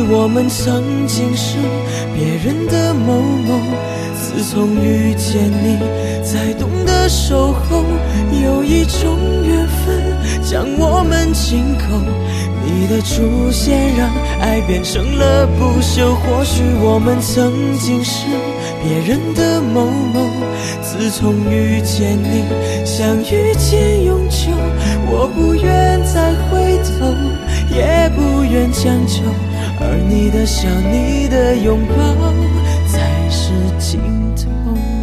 我们曾经是别人的某某。自从遇见你，才懂得守候，有一种缘分将我们紧扣。你的出现让爱变成了不朽，或许我们曾经是别人的某某。自从遇见你，像遇见永久，我不愿再回头，也不愿将就，而你的笑，你的拥抱才是尽头。